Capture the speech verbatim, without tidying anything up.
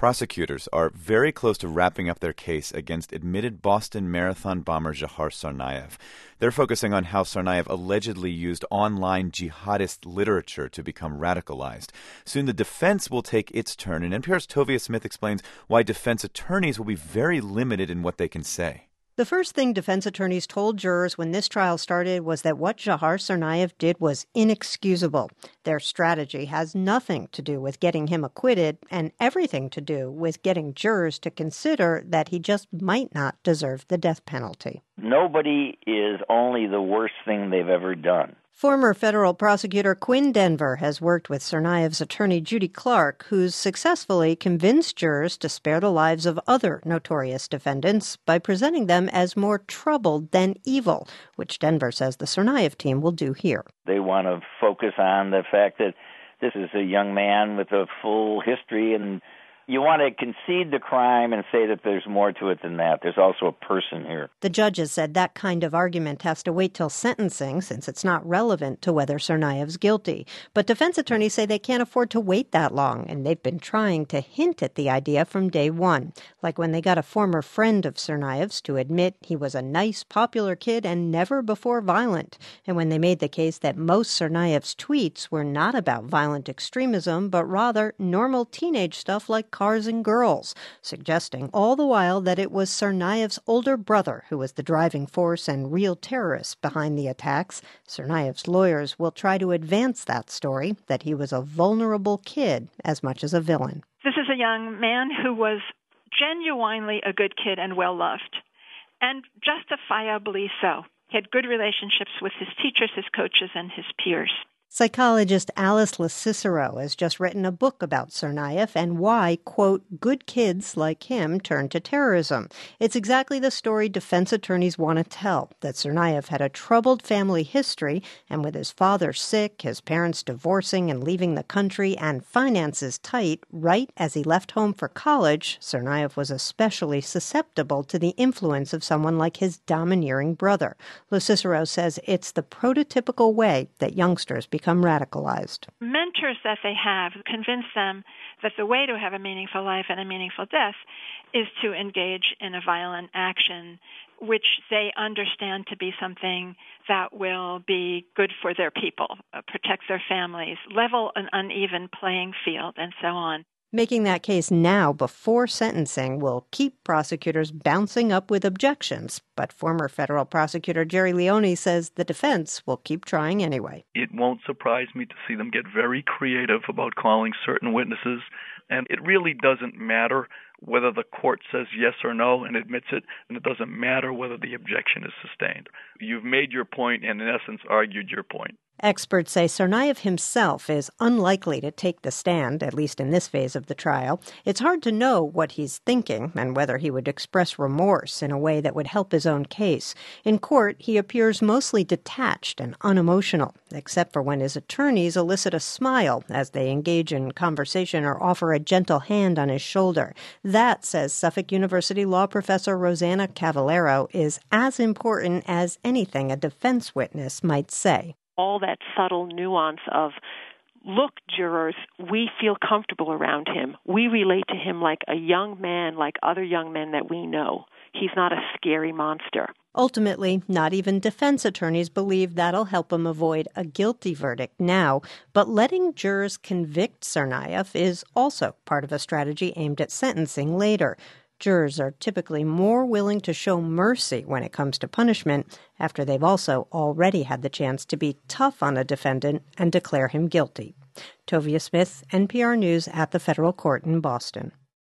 Prosecutors are very close to wrapping up their case against admitted Boston Marathon bomber Dzhokhar Tsarnaev. They're focusing on how Tsarnaev allegedly used online jihadist literature to become radicalized. Soon the defense will take its turn, and N P R's Tovia Smith explains why defense attorneys will be very limited in what they can say. The first thing defense attorneys told jurors when this trial started was that what Dzhokhar Tsarnaev did was inexcusable. Their strategy has nothing to do with getting him acquitted and everything to do with getting jurors to consider that he just might not deserve the death penalty. Nobody is only the worst thing they've ever done. Former federal prosecutor Quinn Denver has worked with Tsarnaev's attorney Judy Clark, who's successfully convinced jurors to spare the lives of other notorious defendants by presenting them as more troubled than evil, which Denver says the Tsarnaev team will do here. They want to focus on the fact that this is a young man with a full history, and you want to concede the crime and say that there's more to it than that. There's also a person here. The judges said that kind of argument has to wait till sentencing since it's not relevant to whether Tsarnaev's guilty. But defense attorneys say they can't afford to wait that long, and they've been trying to hint at the idea from day one, like when they got a former friend of Tsarnaev's to admit he was a nice, popular kid and never before violent, and when they made the case that most Tsarnaev's tweets were not about violent extremism, but rather normal teenage stuff like cars and girls, suggesting all the while that it was Tsarnaev's older brother who was the driving force and real terrorist behind the attacks. Tsarnaev's lawyers will try to advance that story, that he was a vulnerable kid as much as a villain. This is a young man who was genuinely a good kid and well-loved, and justifiably so. He had good relationships with his teachers, his coaches, and his peers. Psychologist Alice LoCicero has just written a book about Tsarnaev and why, quote, good kids like him turn to terrorism. It's exactly the story defense attorneys want to tell, that Tsarnaev had a troubled family history, and with his father sick, his parents divorcing and leaving the country, and finances tight, right as he left home for college, Tsarnaev was especially susceptible to the influence of someone like his domineering brother. LoCicero says it's the prototypical way that youngsters become become radicalized. Mentors that they have convince them that the way to have a meaningful life and a meaningful death is to engage in a violent action, which they understand to be something that will be good for their people, uh, protect their families, level an uneven playing field, and so on. Making that case now before sentencing will keep prosecutors bouncing up with objections. But former federal prosecutor Jerry Leone says the defense will keep trying anyway. It won't surprise me to see them get very creative about calling certain witnesses. And it really doesn't matter whether the court says yes or no and admits it, and it doesn't matter whether the objection is sustained. You've made your point and, in essence, argued your point. Experts say Tsarnaev himself is unlikely to take the stand, at least in this phase of the trial. It's hard to know what he's thinking and whether he would express remorse in a way that would help his own case. In court, he appears mostly detached and unemotional, except for when his attorneys elicit a smile as they engage in conversation or offer a gentle hand on his shoulder. That, says Suffolk University law professor Rosanna Cavallero, is as important as anything a defense witness might say. All that subtle nuance of, look, jurors, we feel comfortable around him. We relate to him like a young man, like other young men that we know. He's not a scary monster. Ultimately, not even defense attorneys believe that'll help him avoid a guilty verdict now. But letting jurors convict Tsarnaev is also part of a strategy aimed at sentencing later. Jurors are typically more willing to show mercy when it comes to punishment after they've also already had the chance to be tough on a defendant and declare him guilty. Tovia Smith, N P R News at the Federal Court in Boston.